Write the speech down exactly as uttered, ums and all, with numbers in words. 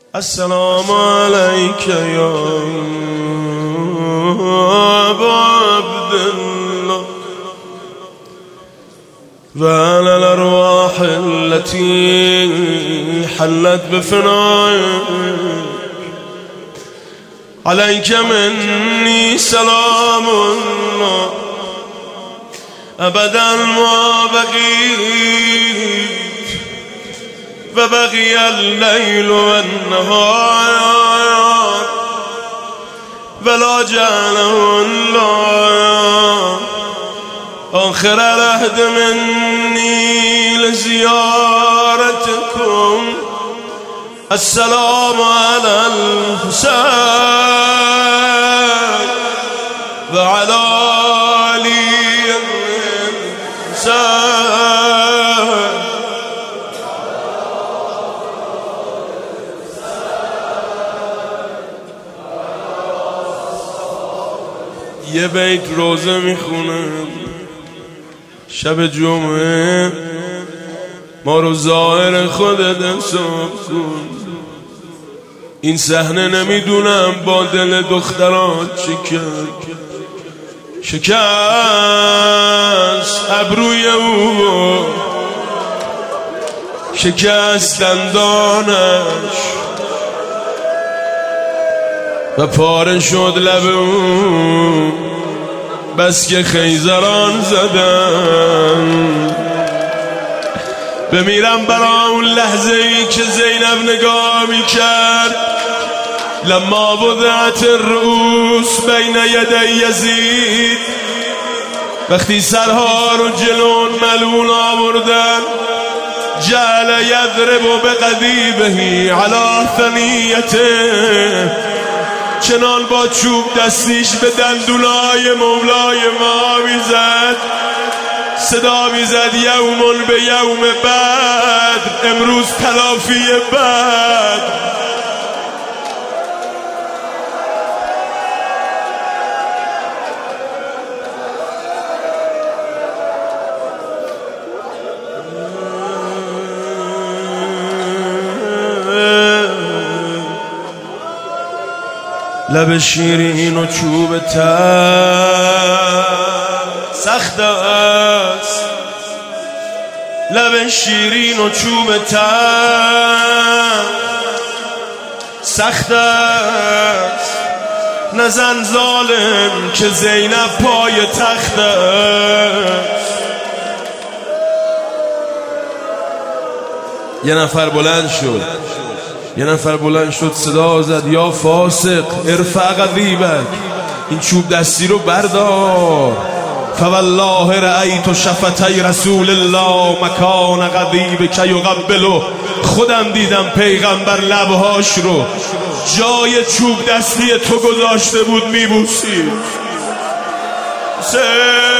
السلام عليك يا أبا عبد الله وعلى الأرواح التي حلت بفنائك عليك مني سلام الله أبدا ما بقيت وبقي الليل والنهار ولا جعله الله آخر العهد مني لزيارتكم. السلام على الحسين وعلى علي الحسين. یه بیت روزه میخونم شب جمعه، ما رو ظاهر خودت حساب کن. این صحنه نمیدونم با دل دختران چی کرد. شکست ابروی او، شکست دندانش و پاره شد لب او، بس که خیزران زدن. بمیرم برا اون لحظه ای که زینب نگاه می کرد. لما وضعت الرؤوس بین یدی یزید، وقتی سرها رو جلون ملعون آوردن، جعل یضرب بقضیبه علی ثنیته، چنان با چوب دستیش به دندونای مولای ما میزد، صدا میزد یومون به یوم بعد، امروز تلافی بعد. لب شیرین و چوب تر سخت است، لب شیرین و چوب تر سخت است. نزن ظالم که زینب پای تخت است. یه نفر بلند شد، یه نفر بلند شد صدا زد یا فاسق ارفع غضیبک، این چوب دستی رو بردار. فوالله رأیت شفتي رسول الله مکان غضیبک یقبله، خودم دیدم پیغمبر لبهاش رو جای چوب دستی تو گذاشته بود میبوسید.